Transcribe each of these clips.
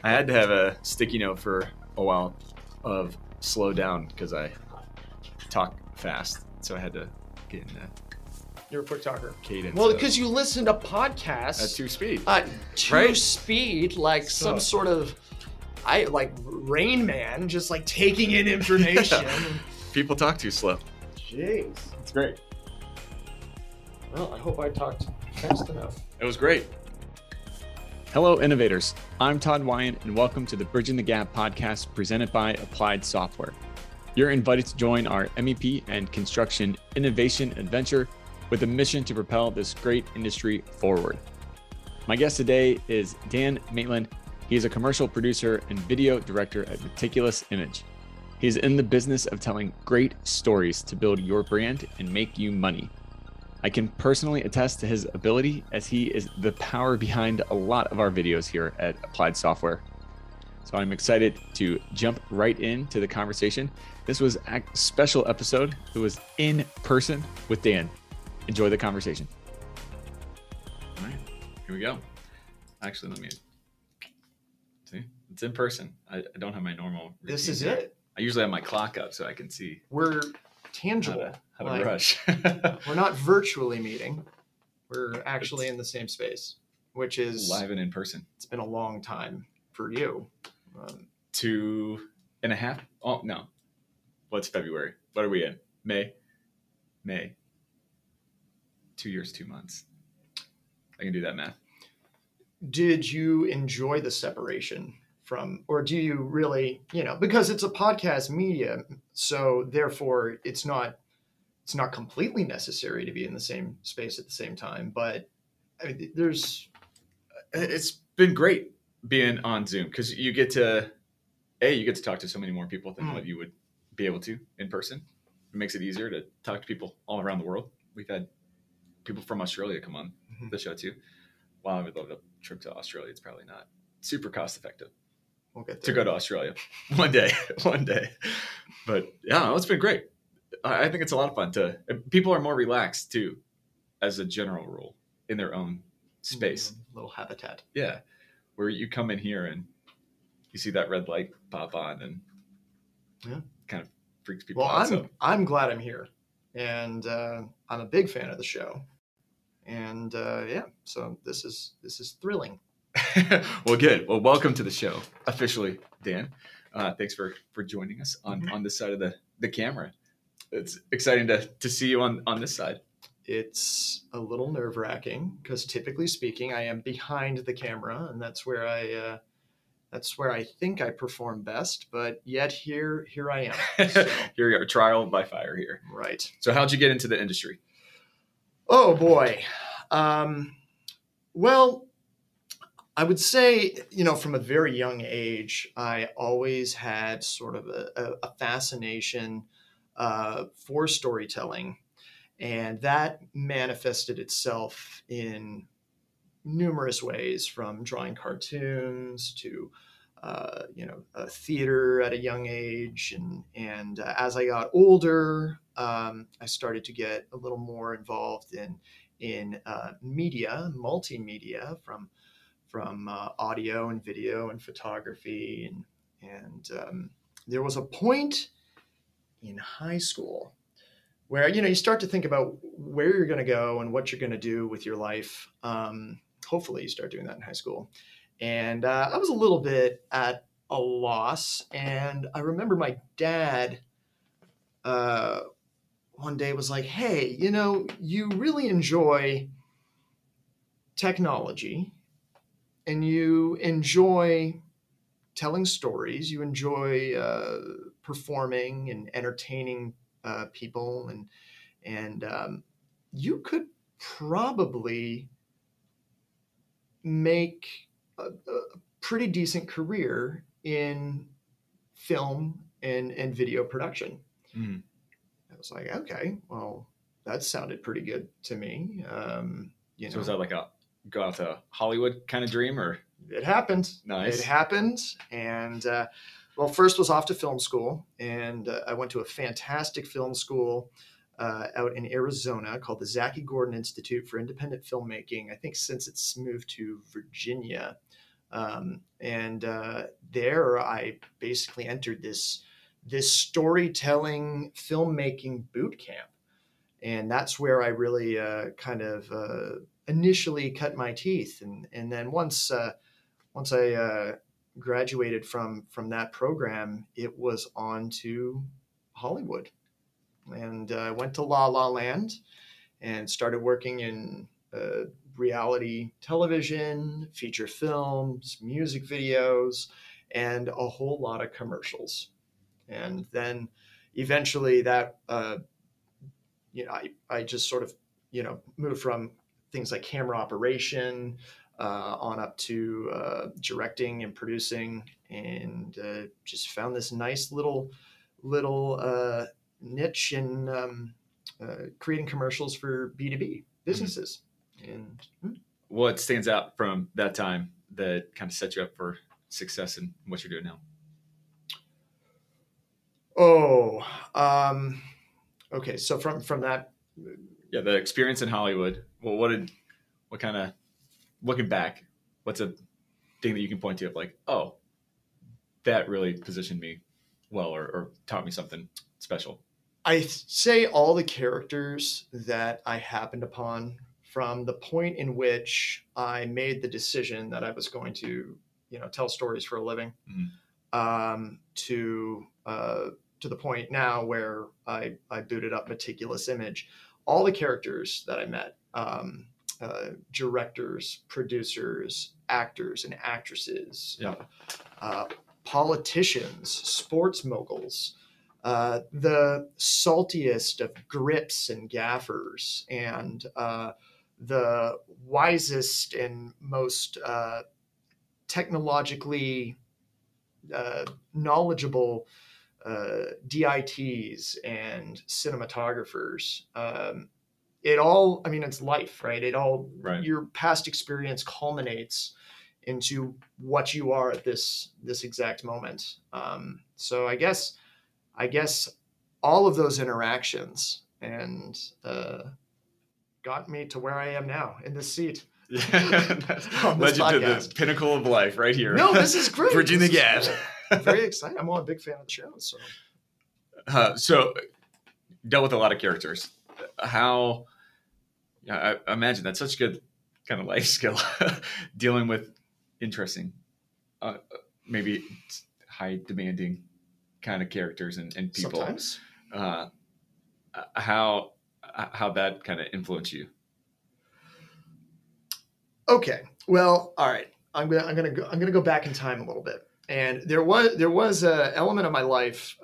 I had to have a sticky note for a while of slow down because I talk fast. So I had to get in that You're a quick talker. cadence. Well, because you listen to podcasts at 2 speed. Two speed, like some sort of Rain Man, just like taking in information. People talk too slow. Jeez. It's great. Well, I hope I talked fast enough. It was great. Hello, innovators. I'm Todd Wyand, and welcome to the Bridging the Gap podcast presented by Applied Software. You're invited to join our MEP and construction innovation adventure with a mission to propel this great industry forward. My guest today is Dan Maitland. He is a commercial producer and video director at Meticulous Image. He's in the business of telling great stories to build your brand and make you money. I can personally attest to his ability as he is the power behind a lot of our videos here at Applied Software. So I'm excited to jump right into the conversation. This was a special episode. It was in person with Dan. Enjoy the conversation. All right, here we go. Actually, let me see. It's in person. I don't have my normal routine. This is it. I usually have my clock up so I can see. We're tangible. How to rush. We're not virtually meeting. We're actually in the same space, which is live and in person. It's been a long time for you. 2.5. Oh no, what's February? What are we in? May. 2 years, 2 months. I can do that math. Did you enjoy the separation from, or do you really, because it's a podcast medium, so therefore it's not completely necessary to be in the same space at the same time, but I mean, it's been great being on Zoom because you get to talk to so many more people than what you would be able to in person. It makes it easier to talk to people all around the world. We've had people from Australia come on the show too. While I would love a trip to Australia, it's probably not super cost effective. We'll get there. To go to Australia one day. But yeah, it's been great. I think it's a lot of fun people are more relaxed too, as a general rule, in their own space. Little habitat. Yeah. Where you come in here and you see that red light pop on and kind of freaks people out. I'm glad I'm here, and I'm a big fan of the show. And so this is thrilling. Well, good. Well, welcome to the show officially, Dan. Thanks for joining us on this side of the camera. It's exciting to see you on this side. It's a little nerve-wracking because typically speaking, I am behind the camera, and that's where I think I perform best. But yet here I am. So. Here we go, trial by fire here. Right. So how'd you get into the industry? Oh boy. Well, I would say, from a very young age, I always had sort of a fascination for storytelling, and that manifested itself in numerous ways, from drawing cartoons to theater at a young age, and as I got older, I started to get a little more involved in media, multimedia, from audio and video and photography, and there was a point in high school where you start to think about where you're going to go and what you're going to do with your life. Hopefully you start doing that in high school. And I was a little bit at a loss. And I remember my dad one day was like, hey, you really enjoy technology and you enjoy telling stories. You enjoy performing and entertaining people. And you could probably make a pretty decent career in film and video production. I was like, okay, well, that sounded pretty good to me. So was that like a go out to Hollywood kind of dream, or? It happened. Nice. It happened. And first was off to film school, and I went to a fantastic film school out in Arizona called the Zachy Gordon Institute for Independent Filmmaking. I think since it's moved to Virginia, There I basically entered this storytelling filmmaking boot camp. And that's where I really initially cut my teeth. And then once I graduated from that program, it was on to Hollywood. And I went to La La Land and started working in reality television, feature films, music videos, and a whole lot of commercials. And then eventually that, I just sort of, moved from things like camera operation on up to directing and producing, and just found this nice little niche in creating commercials for B2B businesses. And what stands out from that time that kind of set you up for success in what you're doing now? Okay. So from that, the experience in Hollywood. Well, what kind of, looking back, what's a thing that you can point to of like, oh, that really positioned me well, or taught me something special? I say all the characters that I happened upon from the point in which I made the decision that I was going to, tell stories for a living, to the point now where I booted up Meticulous Image. All the characters that I met, directors, producers, actors and actresses, politicians, sports moguls, the saltiest of grips and gaffers, and the wisest and most technologically knowledgeable DITs and cinematographers. It's life, right? Your past experience culminates into what you are at this exact moment. So I guess all of those interactions and got me to where I am now in this seat. Led you to the pinnacle of life right here. No, this is great. Bridging the gap. Very exciting. I'm a big fan of the show. So dealt with a lot of characters. How, I imagine that's such good kind of life skill, dealing with interesting, maybe high demanding kind of characters and people. Sometimes. How that kind of influenced you? Okay. Well, all right. I'm gonna go back in time a little bit. And there was an element of my life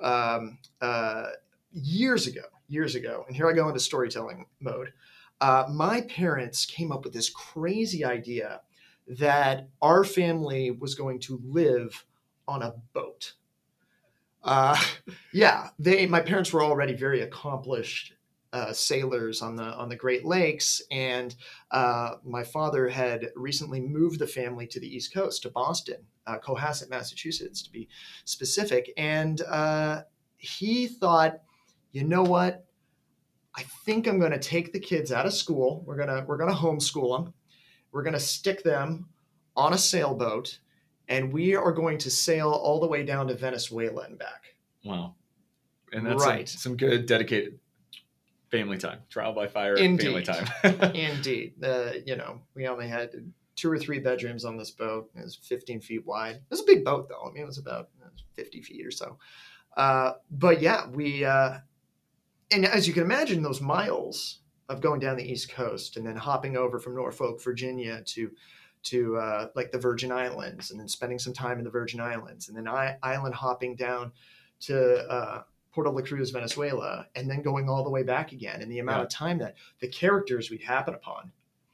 years ago, and here I go into storytelling mode. My parents came up with this crazy idea that our family was going to live on a boat. My parents were already very accomplished sailors on the Great Lakes, and my father had recently moved the family to the East Coast, to Boston, Cohasset, Massachusetts, to be specific. And he thought, you know what? I think I'm going to take the kids out of school. We're gonna homeschool them. We're going to stick them on a sailboat, and we are going to sail all the way down to Venezuela and back. Wow. And that's some good dedicated family time, trial by fire. Indeed. Family time. Indeed. We only had 2 or 3 bedrooms on this boat. It was 15 feet wide. It was a big boat, though. I mean, it was about 50 feet or so. But yeah, and as you can imagine, those miles of going down the East Coast and then hopping over from Norfolk, Virginia to like the Virgin Islands, and then spending some time in the Virgin Islands, and then island hopping down to Puerto La Cruz, Venezuela, and then going all the way back again. And the amount of time that the characters we'd happen upon.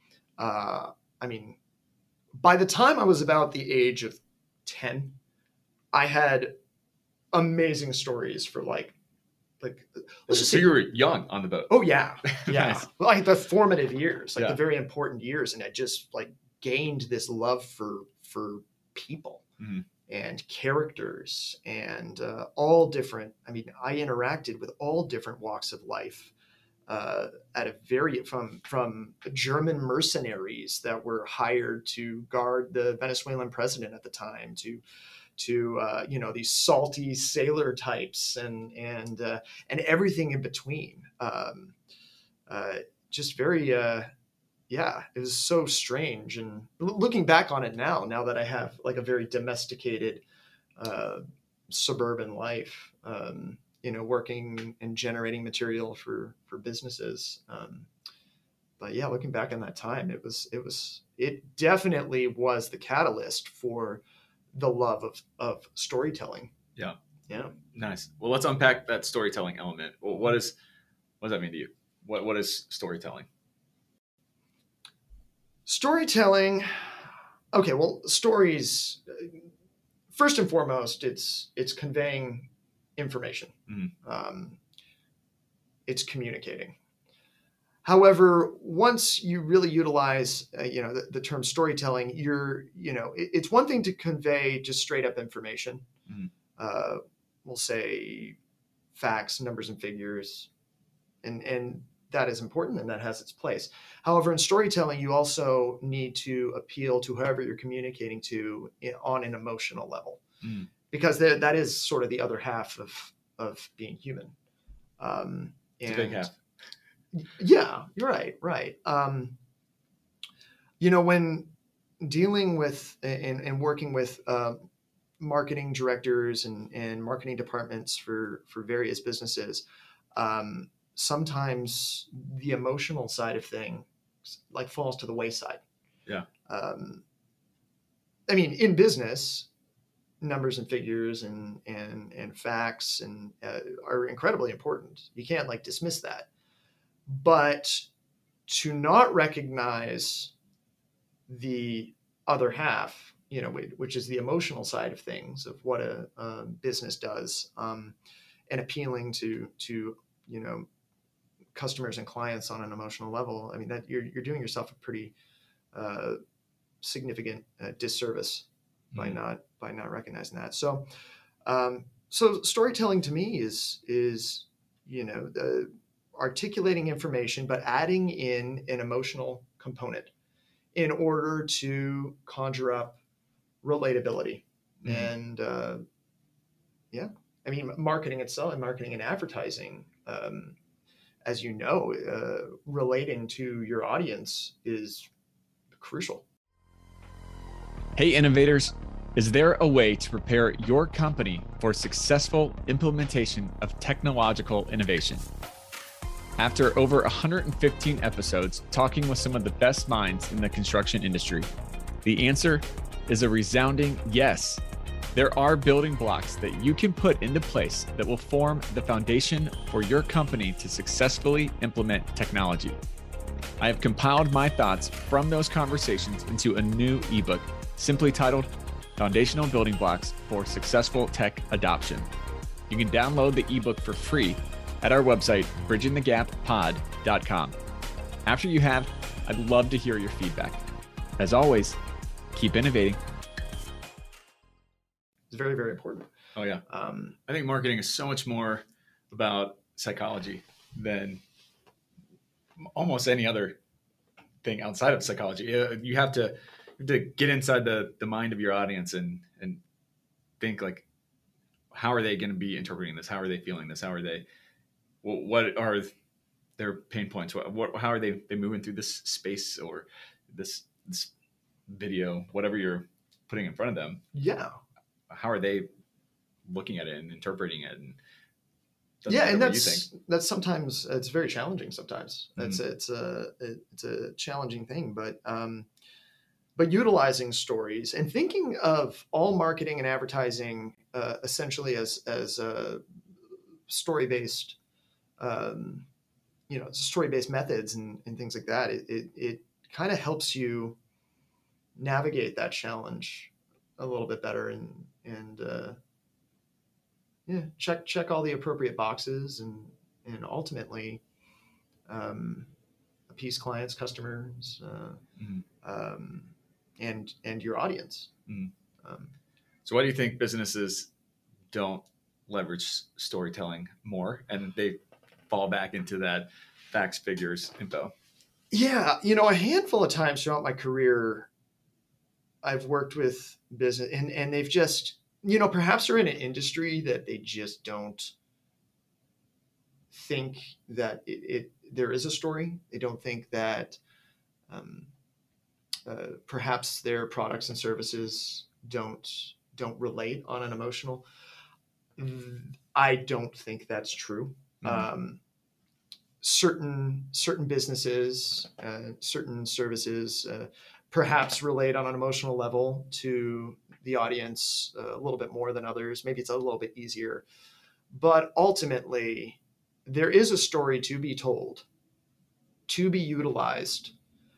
By the time I was about the age of 10, I had amazing stories for let's just say you were young on the boat. Oh yeah. Nice. Like the formative years, the very important years. And I just gained this love for people and characters and all different. I interacted with all different walks of life at a very from German mercenaries that were hired to guard the Venezuelan president at the time to these salty sailor types and everything in between. Just very it was so strange. And looking back on it now that I have like a very domesticated suburban life, working and generating material for businesses. But yeah, looking back on that time, it definitely was the catalyst for the love of storytelling. Yeah. Yeah. Nice. Well, let's unpack that storytelling element. Well, what does that mean to you? What is storytelling? Storytelling. Okay. Well, stories, first and foremost, it's conveying information. Mm-hmm. It's communicating. However, once you really utilize, the term storytelling, it's one thing to convey just straight up information. Mm-hmm. We'll say facts, numbers, and figures, and that is important and that has its place. However, in storytelling, you also need to appeal to whoever you're communicating to on an emotional level, because that is sort of the other half of being human. It's a big half. Yeah, you're right. Right. When dealing with and working with marketing directors and marketing departments for various businesses, sometimes the emotional side of things like falls to the wayside. Yeah. I mean, in business, numbers and figures and facts and are incredibly important. You can't like dismiss that. But to not recognize the other half, which is the emotional side of things of what a business does, and appealing to customers and clients on an emotional level, I mean that you're doing yourself a pretty significant disservice by not recognizing that. So storytelling to me is the articulating information, but adding in an emotional component in order to conjure up relatability. And I mean, marketing itself and marketing and advertising, as relating to your audience is crucial. Hey, innovators, is there a way to prepare your company for successful implementation of technological innovation? After over 115 episodes talking with some of the best minds in the construction industry, the answer is a resounding yes. There are building blocks that you can put into place that will form the foundation for your company to successfully implement technology. I have compiled my thoughts from those conversations into a new ebook simply titled Foundational Building Blocks for Successful Tech Adoption. You can download the ebook for free at our website, bridgingthegappod.com. After you have, I'd love to hear your feedback. As always, keep innovating. It's very, very important. Oh, yeah. I think marketing is so much more about psychology than almost any other thing outside of psychology. You have to get inside the mind of your audience and think like, how are they going to be interpreting this? How are they feeling this? How are they, what are their pain points? How are they moving through this space or this video, whatever you're putting in front of them? Yeah. How are they looking at it and interpreting it? And that's sometimes it's very challenging. Sometimes it's a challenging thing, but utilizing stories and thinking of all marketing and advertising essentially as story-based, story-based methods and things like that. It kind of helps you navigate that challenge a little bit better and check all the appropriate boxes and ultimately appease clients, customers, and your audience. So why do you think businesses don't leverage storytelling more and they fall back into that facts, figures, info? Yeah, a handful of times throughout my career, I've worked with business and they've just, perhaps they're in an industry that they just don't think that there is a story. They don't think that perhaps their products and services don't relate on an emotional. I don't think that's true. Certain businesses, certain services, perhaps relate on an emotional level to the audience a little bit more than others. Maybe it's a little bit easier, but ultimately, there is a story to be told, to be utilized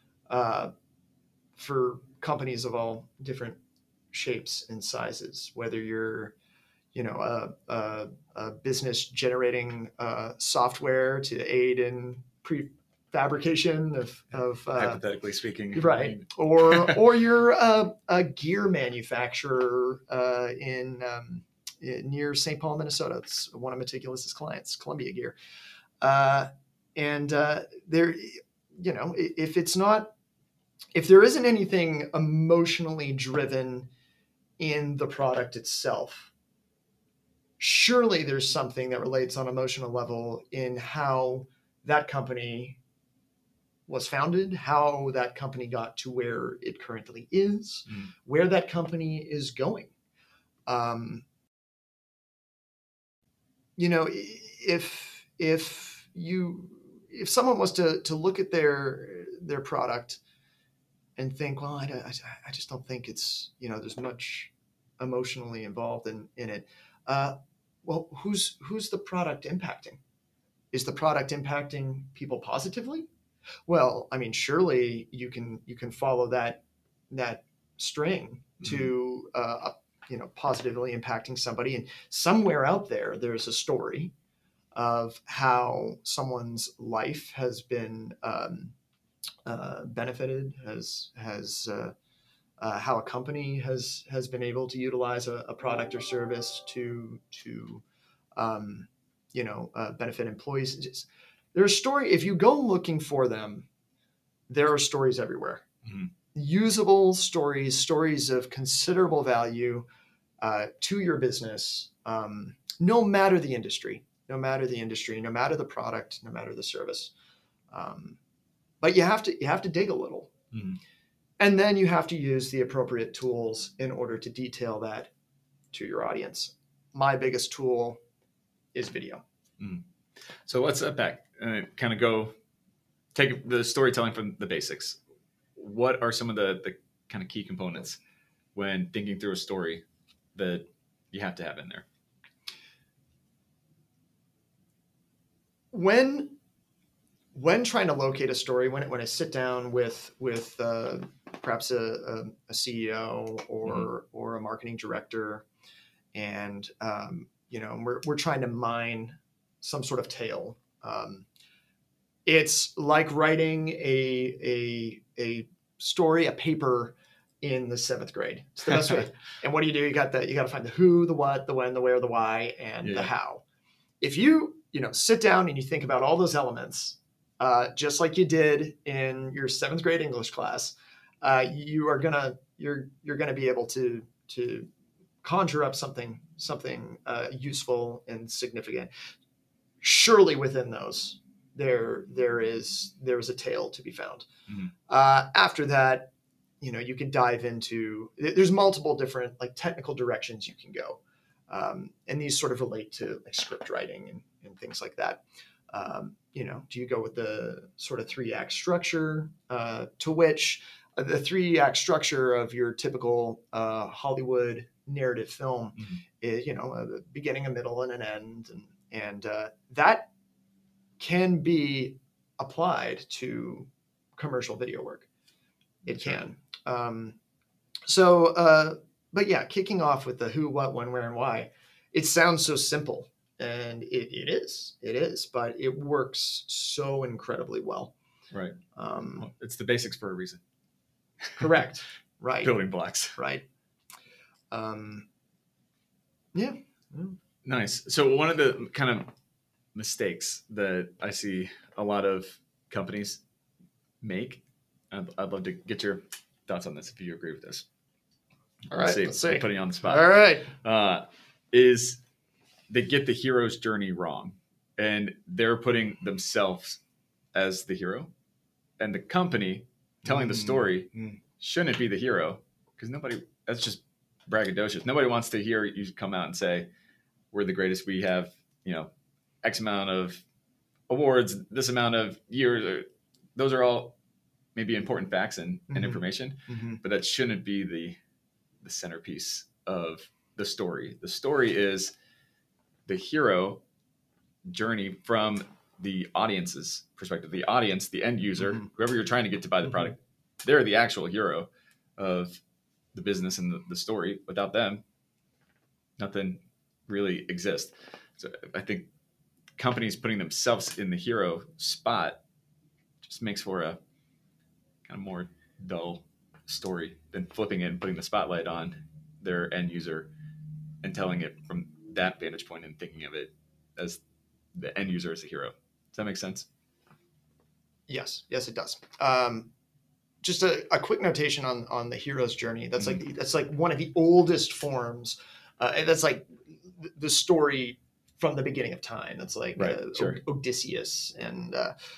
for companies of all different shapes and sizes. Whether you're a business generating software to aid in prefabrication of hypothetically speaking, right? Or you're a gear manufacturer in near St. Paul, Minnesota. It's one of Meticulous's clients, Columbia Gear, and there, if there isn't anything emotionally driven in the product itself, surely there's something that relates on an emotional level in how that company was founded, how that company got to where it currently is, where that company is going. If someone was to look at their product and think, well, I just don't think it's, there's much emotionally involved in it. Well, who's the product impacting? Is the product impacting people positively? Well, I mean, surely you can follow that string to positively impacting somebody, and somewhere out there's a story of how someone's life has been benefited, has how a company has been able to utilize a product or service to benefit employees. There's a story. If you go looking for them, there are stories everywhere. Usable stories of considerable value to your business, no matter the industry, no matter the product, no matter the service. But you have to dig a little. And then you have to use the appropriate tools in order to detail that to your audience. My biggest tool is video. So let's step back and kind of take the storytelling from the basics. What are some of the kind of key components when thinking through a story that you have to have in there? When trying to locate a story, when I sit down with perhaps a CEO or a marketing director, and we're trying to mine some sort of tale, it's like writing a story, a paper in the 7th grade. It's the best way. And what do? You got to find the who, the what, the when, the where, the why, and the how. If you sit down and you think about all those elements, just like you did in your 7th grade English class, you're gonna be able to conjure up something useful and significant. Surely within those, there is a tale to be found. After that, you can dive into. There's multiple different technical directions you can go, and these sort of relate to script writing and things like that. Do you go with the sort of 3-act structure, to which the 3-act structure of your typical Hollywood narrative film is, a beginning, a middle, and an end, and that can be applied to commercial video work. It can. But yeah, kicking off with the who, what, when, where, and why, it sounds so simple. And it is, but it works so incredibly well. Right. Well, it's the basics for a reason. Correct. Right. Building blocks. Right. Yeah. Nice. So one of the kind of mistakes that I see a lot of companies make. I'd love to get your thoughts on this if you agree with this. All right, let's see. I'm putting you on the spot. All right. Is they get the hero's journey wrong, and they're putting themselves as the hero, and the company telling the story shouldn't be the hero, because that's just braggadocious. Nobody wants to hear you come out and say, we're the greatest. We have, X amount of awards, this amount of years. Those are all maybe important facts and information, but that shouldn't be the centerpiece of the story. The story is the hero journey from the audience's perspective. The audience, the end user, whoever you're trying to get to buy the product, they're the actual hero of the business and the story. Without them, nothing really exists. So I think companies putting themselves in the hero spot just makes for a kind of more dull story than flipping it and putting the spotlight on their end user and telling it from that vantage point and thinking of it as the end user as a hero. Does that make sense? Yes, it does. Just a quick notation on the hero's journey. That's like one of the oldest forms. That's like the story from the beginning of time. That's like Odysseus and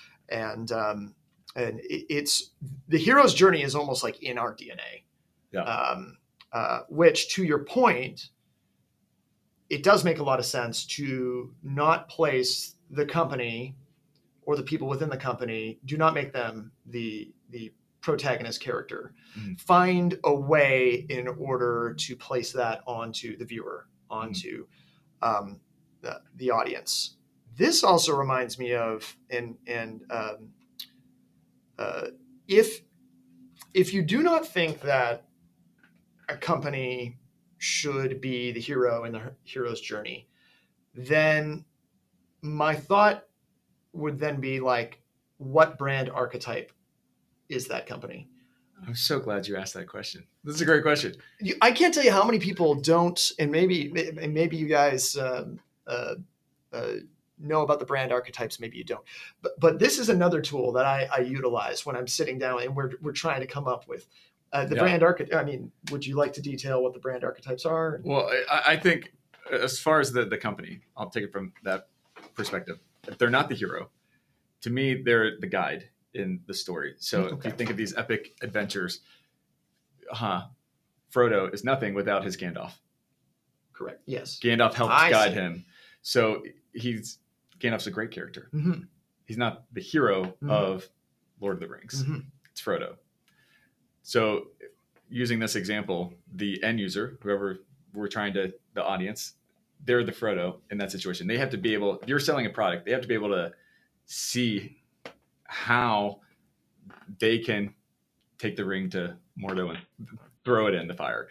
it's the hero's journey is almost like in our DNA. Yeah. Which, to your point, it does make a lot of sense to not place the company or the people within the company. Do not make them the protagonist character. Find a way in order to place that onto the viewer, onto the audience. This also reminds me of, if you do not think that a company should be the hero in the hero's journey, then my thought would then be like, what brand archetype is that company? I'm so glad you asked that question. This is a great question. I can't tell you how many people don't, and maybe you guys know about the brand archetypes, maybe you don't. But this is another tool that I utilize when I'm sitting down and we're trying to come up with brand archetype. I mean, would you like to detail what the brand archetypes are? Well, I think as far as the company, I'll take it from that perspective. If they're not the hero, to me, they're the guide in the story. So if you think of these epic adventures, Frodo is nothing without his Gandalf. Correct. Yes. Gandalf helps guide him. So Gandalf's a great character. He's not the hero of Lord of the Rings. It's Frodo. So using this example, the end user, whoever we're trying to, the audience, they're the Frodo in that situation. They have to be able, if you're selling a product, they have to be able to see how they can take the ring to Mordor and throw it in the fire.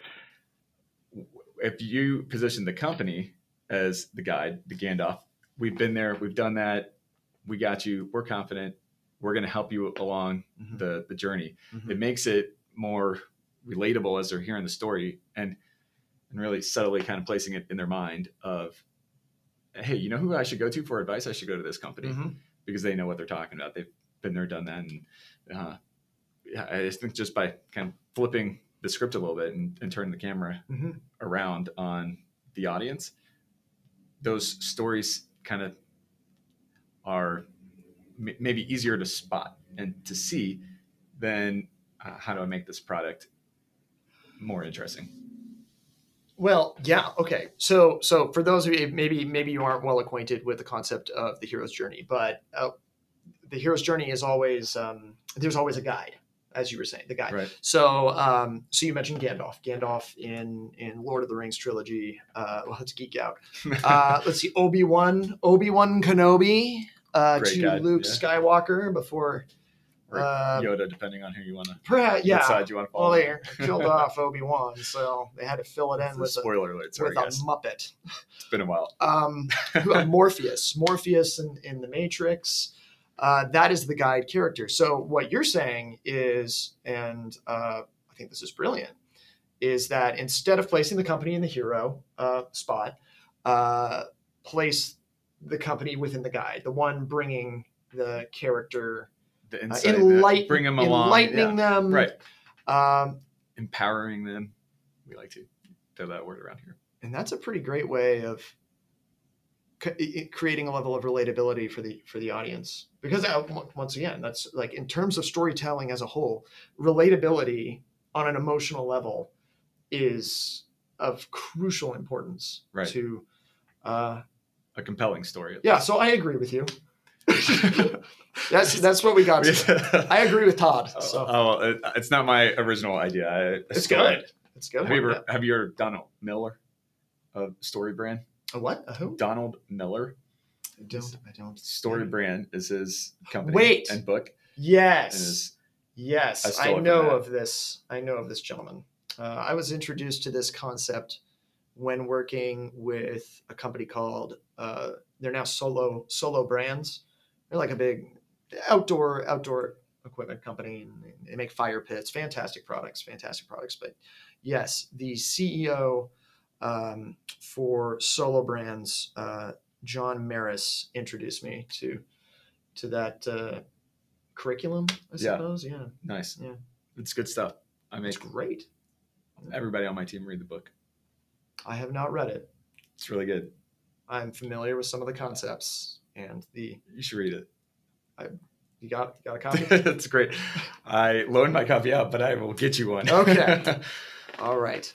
If you position the company as the guide, the Gandalf, we've been there, we've done that, we got you, we're confident, we're going to help you along the journey. It makes it more relatable as they're hearing the story and really subtly kind of placing it in their mind of, hey, you know who I should go to for advice? I should go to this company because they know what they're talking about. They've been there, done that. And I just think just by kind of flipping the script a little bit and turning the camera around on the audience, those stories kind of are maybe easier to spot and to see than how do I make this product more interesting? Well, yeah. Okay. So for those of you, maybe you aren't well acquainted with the concept of the hero's journey, but the hero's journey is always, there's always a guide, as you were saying, the guide. Right. So you mentioned Gandalf. Gandalf in Lord of the Rings trilogy. Well, let's geek out. Let's see, Obi-Wan Kenobi to guide. Luke Skywalker before. Or Yoda, depending on who you want to. Perhaps, yeah. What side you want to follow. Well, they killed off Obi-Wan, so they had to fill it in with spoiler alert. Sorry, with a Muppet. It's been a while. Morpheus in the Matrix. That is the guide character. So what you're saying is, and I think this is brilliant, is that instead of placing the company in the hero spot, place the company within the guide, the one bringing the character, The insight, bring them along, enlightening them, right? Empowering them. We like to throw that word around here, and that's a pretty great way of creating a level of relatability for the audience. Because once again, that's like in terms of storytelling as a whole, relatability on an emotional level is of crucial importance to a compelling story. Yeah, so I agree with you. That's what we got. I agree with Todd. So. It's not my original idea. It's good. It's good. Have you heard Donald Miller of Story Brand? A what? A who? Donald Miller. I don't. Story Brand is his company and book. Yes. I know of this gentleman. I was introduced to this concept when working with a company called, they're now Solo Brands. They're like a big outdoor equipment company, and they make fire pits, fantastic products. But yes, the CEO for Solo Brands, John Maris, introduced me to that curriculum, I suppose. Yeah. Nice. Yeah. It's good stuff. It's great. Everybody on my team read the book. I have not read it. It's really good. I'm familiar with some of the concepts and You should read it. You got a copy? That's great. I loaned my copy out, but I will get you one. Okay. All right.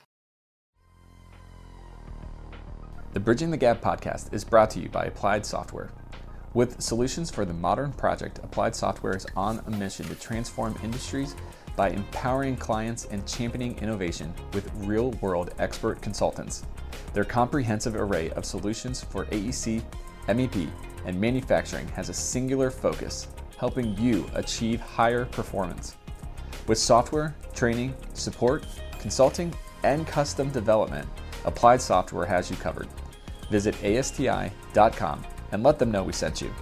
The Bridging the Gap podcast is brought to you by Applied Software. With solutions for the modern project, Applied Software is on a mission to transform industries by empowering clients and championing innovation with real-world expert consultants. Their comprehensive array of solutions for AEC, MEP, and manufacturing has a singular focus, helping you achieve higher performance. With software, training, support, consulting, and custom development, Applied Software has you covered. Visit ASTI.com and let them know we sent you.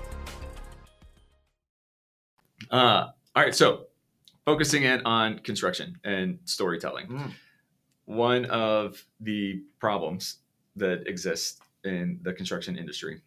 All right, so focusing in on construction and storytelling. One of the problems that exist in the construction industry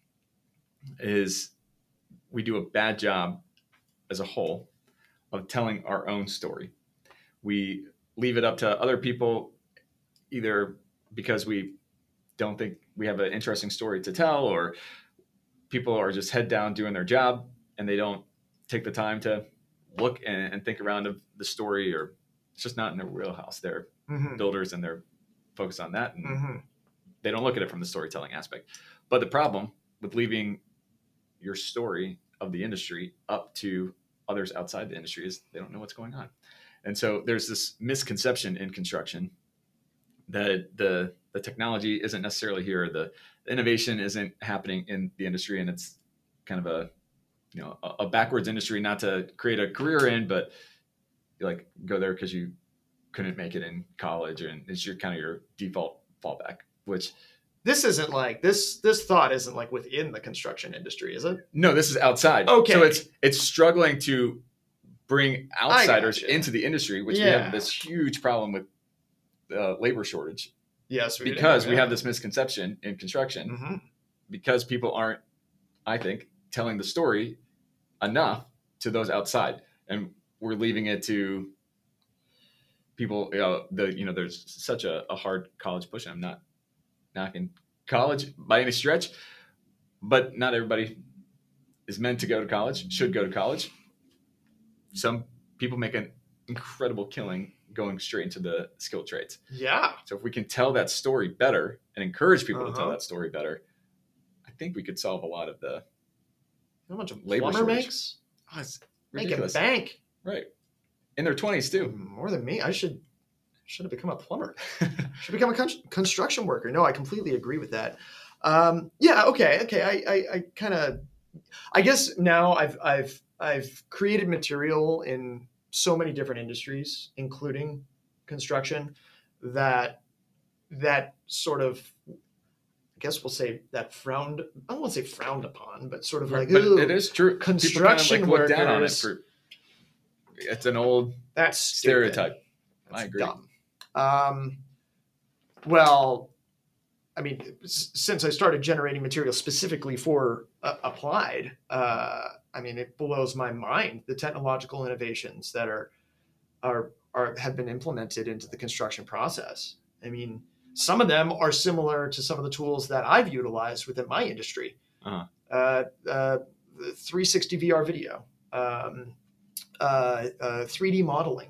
is we do a bad job as a whole of telling our own story. We leave it up to other people, either because we don't think we have an interesting story to tell, or people are just head down doing their job and they don't take the time to look and think around of the story, or it's just not in their wheelhouse. They're builders and they're focused on that, and they don't look at it from the storytelling aspect. But the problem with leaving your story of the industry up to others outside the industry is they don't know what's going on. And so there's this misconception in construction that the technology isn't necessarily here, the innovation isn't happening in the industry, and it's kind of a backwards industry, not to create a career in, but you like go there because you couldn't make it in college, and it's your kind of your default fallback. Which this isn't like this thought isn't like within the construction industry, is it? No, this is outside. Okay, so it's struggling to bring outsiders into the industry, which we have this huge problem with labor shortage. Yes, because we have this misconception in construction, because people aren't, I think, telling the story enough to those outside, and we're leaving it to people. There's such a hard college push. I'm not knocking college by any stretch, but not everybody is meant to go to college, should go to college. Some people make an incredible killing going straight into the skilled trades. Yeah. So if we can tell that story better and encourage people to tell that story better, I think we could solve a lot of the how much a labor plumber shortage. makes? Oh, it's making ridiculous. Bank. Right. In their 20s too. More than me. I should have become a plumber. Should become a construction worker. No, I completely agree with that. Okay. I guess now I've created material in so many different industries, including construction, that sort of, I guess we'll say that I don't want to say frowned upon, but sort of like, but it is true. Construction people kind of look down on it workers. It's an old That's stereotype. That's I agree. Dumb. Well, I mean, since I started generating material specifically for Applied, I mean, it blows my mind the technological innovations that have been implemented into the construction process. I mean, some of them are similar to some of the tools that I've utilized within my industry. 360 VR video, 3D modeling.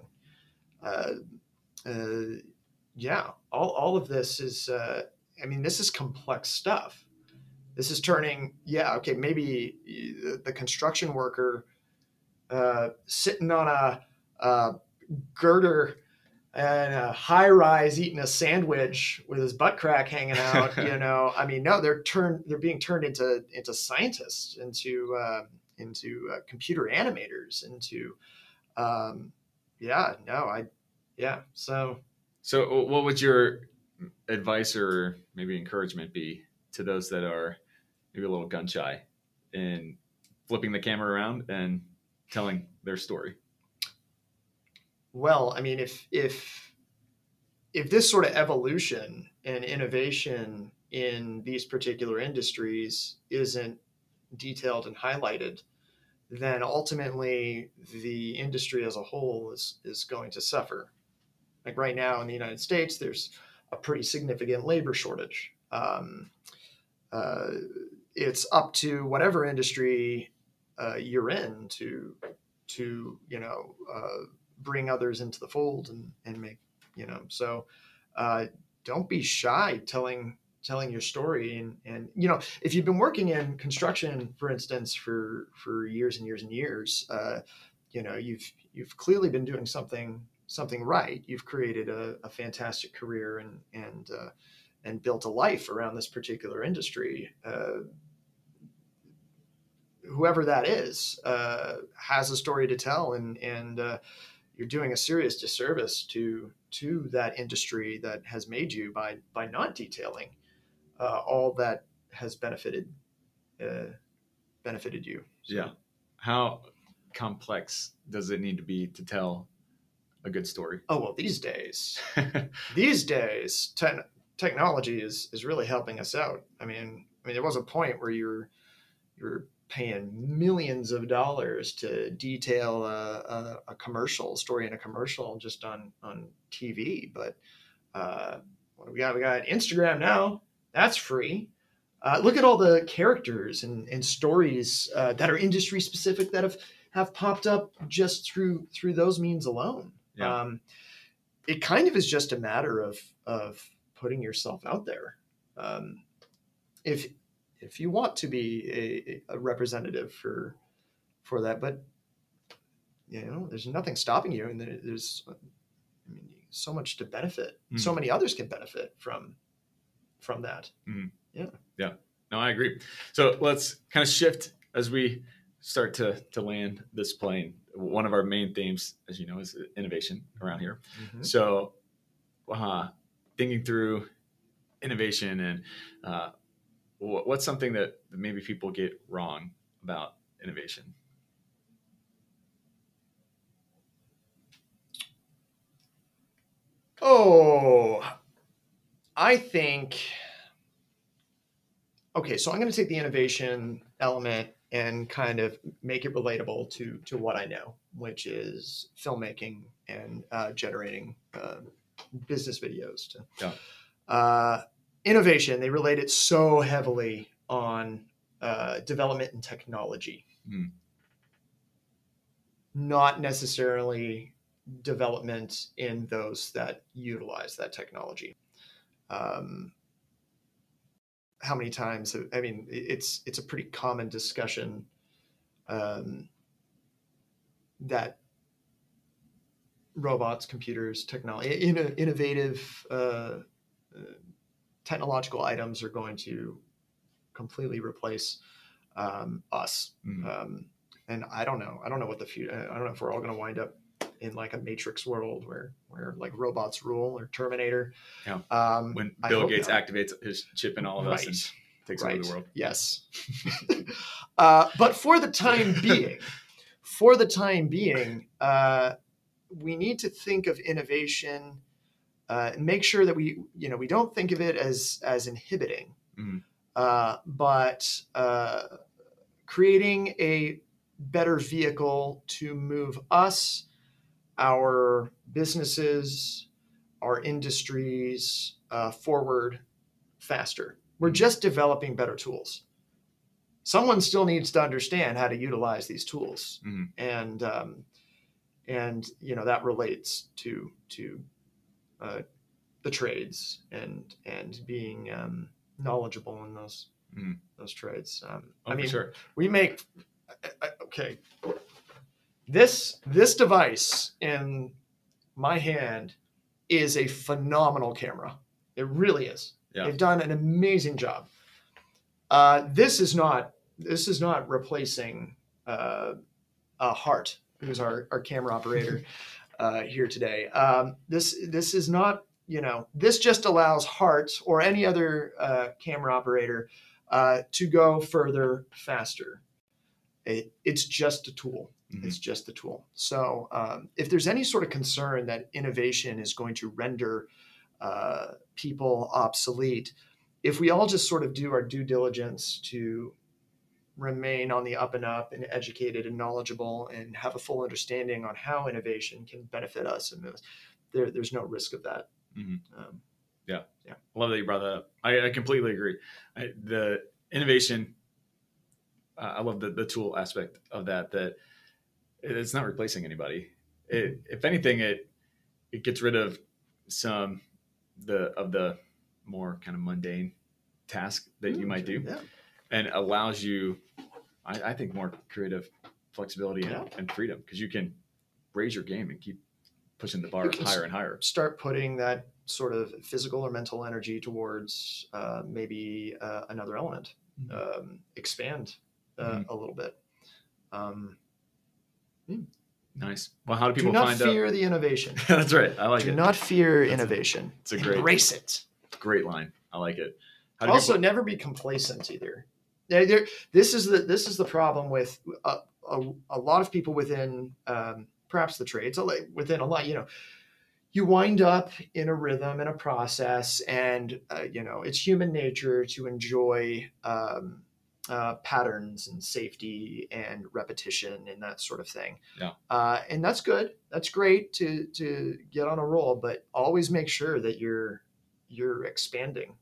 Yeah, all of this is, I mean, this is complex stuff. This is turning, maybe the construction worker sitting on a girder and a high rise eating a sandwich with his butt crack hanging out. I mean, no, they're being turned into scientists, into computer animators, into So what would your advice or maybe encouragement be to those that are maybe a little gun shy in flipping the camera around and telling their story? Well, I mean, if this sort of evolution and innovation in these particular industries isn't detailed and highlighted, then ultimately the industry as a whole is going to suffer. Like right now in the United States, there's a pretty significant labor shortage. It's up to whatever industry you're in to bring others into the fold and make, so don't be shy telling your story. And if you've been working in construction, for instance, for years and years and years, you've clearly been doing something right. You've created a fantastic career and built a life around this particular industry. Whoever that is has a story to tell, and you're doing a serious disservice to that industry that has made you by not detailing all that has benefited you. So, yeah. How complex does it need to be to tell a good story? Oh, well, these days, technology is really helping us out. I mean, there was a point where you're paying millions of dollars to detail a commercial story in a commercial just on TV. But what do we got? We got Instagram now. That's free. Look at all the characters and stories that are industry specific that have popped up just through those means alone. Yeah. It kind of is just a matter of putting yourself out there. If you want to be a representative for that, but there's nothing stopping you, and there's so much to benefit. Mm. So many others can benefit from that. Mm. Yeah. No, I agree. So let's kind of shift as we start to land this plane. One of our main themes, as you know, is innovation around here. Mm-hmm. So thinking through innovation and what's something that maybe people get wrong about innovation? Oh, I think, okay, so I'm going to take the innovation element and kind of make it relatable to what I know, which is filmmaking and generating business videos. Innovation, they relate it so heavily on development and technology, not necessarily development in those that utilize that technology. How many times? I mean, it's a pretty common discussion that robots, computers, technology, innovative technological items are going to completely replace us. Mm-hmm. And I don't know what the future. I don't know if we're all going to wind up in like a Matrix world where like robots rule, or Terminator. Yeah. When Bill Gates activates his chip in all of us and takes over the world. Yes. But for the time being, we need to think of innovation make sure that we don't think of it as inhibiting, Mhm. but creating a better vehicle to move us, our businesses, our industries forward faster. We're just developing better tools. Someone still needs to understand how to utilize these tools, Mhm. and that relates to the trades and being knowledgeable in those trades. For sure. We make okay. This device in my hand is a phenomenal camera. It really is. Yeah. They've done an amazing job. This is not replacing Hart, who's our camera operator here today. This is not, this just allows Hart or any other camera operator to go further faster. It's just a tool. Mm-hmm. It's just a tool. So if there's any sort of concern that innovation is going to render people obsolete, if we all just sort of do our due diligence to remain on the up and up and educated and knowledgeable and have a full understanding on how innovation can benefit us, and there's no risk of that. Mm-hmm. Yeah. I love that you brought that up. I completely agree. The innovation, I love the tool aspect of that it's not replacing anybody. If anything, it gets rid of some of the more kind of mundane task that you might do, and allows you, I think, more creative flexibility and freedom, because you can raise your game and keep pushing the bar higher and higher. Start putting that sort of physical or mental energy towards maybe another element, expand a little bit. Nice. Well, how do people find out? Do not fear the innovation. That's right. I like it. Do not fear innovation. It's a great, embrace it. Great line. I like it. Also, never be complacent either. This is the problem with a lot of people within perhaps the trades, within a lot, you wind up in a rhythm and a process, and it's human nature to enjoy patterns and safety and repetition and that sort of thing. Yeah. And that's good. That's great to get on a roll, but always make sure that you're expanding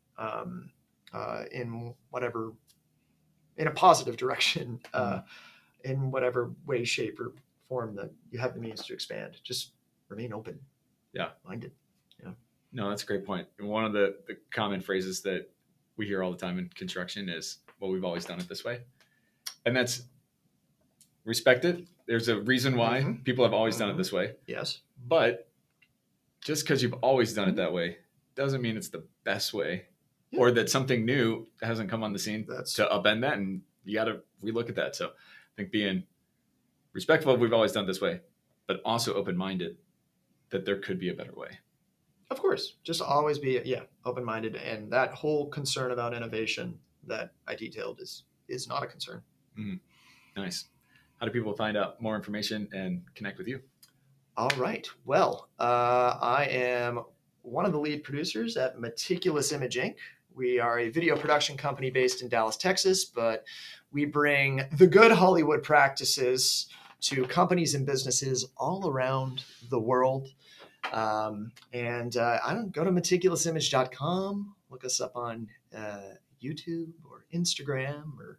in a positive direction, in whatever way, shape, or form that you have the means to expand. Just remain open. Yeah. Minded. Yeah. No, that's a great point. And one of the common phrases that we hear all the time in construction is, well, we've always done it this way. And that's respected. There's a reason why people have always done it this way. Yes. But just because you've always done it that way doesn't mean it's the best way, or that something new hasn't come on the scene to upend that. And you got to relook at that. So I think being respectful of we've always done it this way, but also open-minded that there could be a better way. Of course, just always be open-minded, and that whole concern about innovation that I detailed is not a concern. Nice. How do people find out more information and connect with you? All right. Well, I am one of the lead producers at Meticulous Image Inc. We are a video production company based in Dallas, Texas, but we bring the good Hollywood practices to companies and businesses all around the world. And I don't go to meticulousimage.com, look us up on YouTube or Instagram or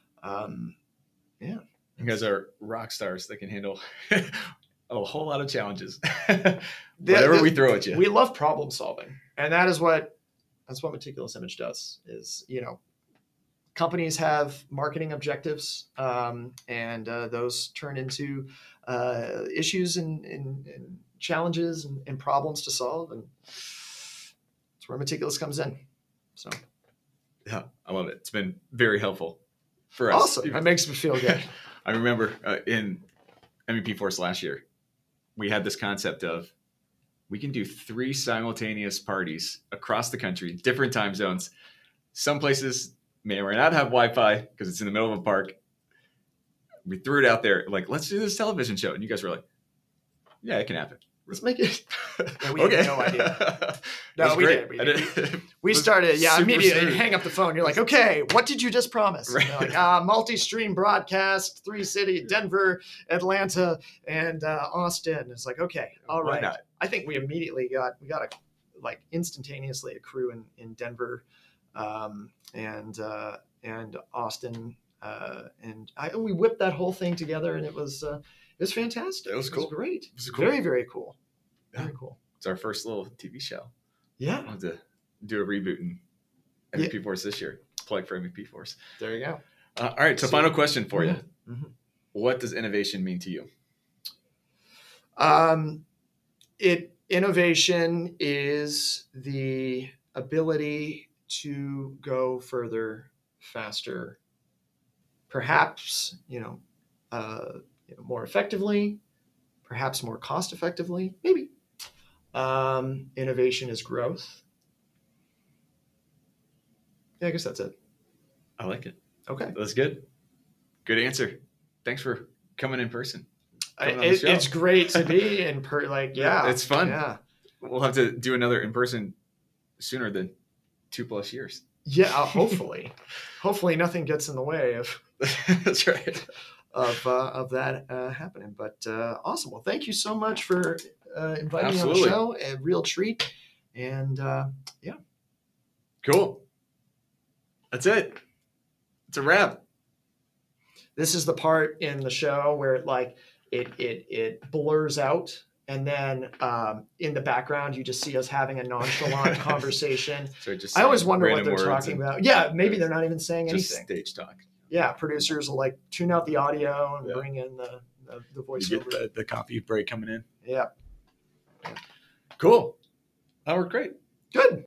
You guys are rock stars that can handle a whole lot of challenges. Whatever we throw at you. We love problem solving, and that's what Meticulous Image does. Is companies have marketing objectives, and those turn into issues and challenges and problems to solve, and that's where Meticulous comes in. So, yeah, I love it. It's been very helpful for us. Awesome. That makes me feel good. I remember in MEP Force last year, we had this concept of we can do 3 simultaneous parties across the country, different time zones. Some places may or may not have Wi-Fi because it's in the middle of a park. We threw it out there, like, let's do this television show. And you guys were like, yeah, it can happen. Let's make it. Yeah, we Okay. had no idea. No, we great. did. We started, immediately smooth. hang up the phone. You're like, okay, what did you just promise? Right. And they're like, multi-stream broadcast, 3 city, Denver, Atlanta, and Austin. It's like, okay, all Why right. not? I think we immediately got instantaneously a crew in Denver, and Austin, and we whipped that whole thing together, and it was fantastic. It was cool. It was great. It was cool. Very, very cool. Yeah. Very cool. It's our first little TV show. Yeah. I'll have to do a reboot in MVP Force this year. Plug for MVP Force. There you go. All right. So final question for you. Mm-hmm. What does innovation mean to you? Innovation is the ability to go further, faster, perhaps, more effectively, perhaps more cost effectively, maybe. Innovation is growth. Yeah, I guess that's it. I like it. Okay. That's good. Good answer. Thanks for coming in person. It's great to be in it's fun. Yeah. We'll have to do another in person sooner than 2+ years. Yeah, hopefully. Hopefully nothing gets in the way of that's right. of that happening. But awesome. Well, thank you so much for inviting me on the Absolutely. show. A real treat. And Cool. That's it. It's a wrap. this is the part in the show where it blurs out. And then in the background, you just see us having a nonchalant conversation. So just I always wonder what random they're words talking and about. Yeah, maybe they're not even saying just anything. stage talk. Yeah, producers will tune out the audio and Yeah. bring in the You voiceover. get the coffee break coming in. Yeah, Cool. That worked great. good.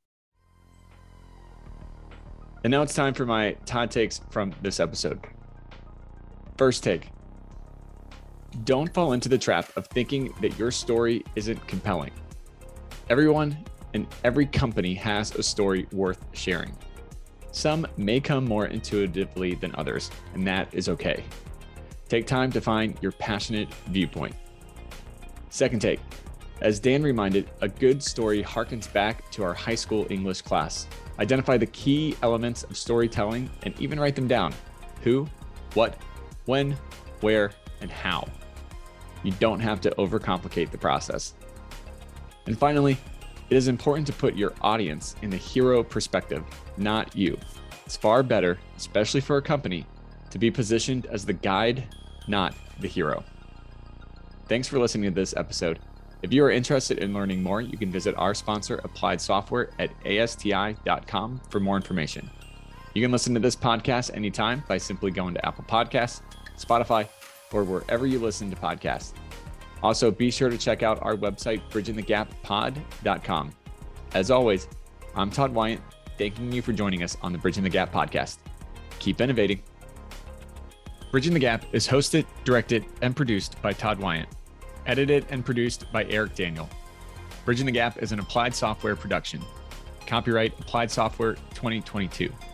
And now it's time for my Todd takes from this episode. First take. Don't fall into the trap of thinking that your story isn't compelling. Everyone and every company has a story worth sharing. Some may come more intuitively than others, and that is okay. Take time to find your passionate viewpoint. Second take. As Dan reminded, a good story harkens back to our high school English class. Identify the key elements of storytelling and even write them down. Who, what, when, where, and how. You don't have to overcomplicate the process. And finally, it is important to put your audience in the hero perspective, not you. It's far better, especially for a company, to be positioned as the guide, not the hero. Thanks for listening to this episode. If you are interested in learning more, you can visit our sponsor, Applied Software, at ASTI.com for more information. You can listen to this podcast anytime by simply going to Apple Podcasts, Spotify, or wherever you listen to podcasts. Also, be sure to check out our website, bridgingthegappod.com. As always, I'm Todd Wyant, thanking you for joining us on the Bridging the Gap podcast. Keep innovating. Bridging the Gap is hosted, directed, and produced by Todd Wyant. Edited and produced by Eric Daniel. Bridging the Gap is an Applied Software production. Copyright Applied Software 2022.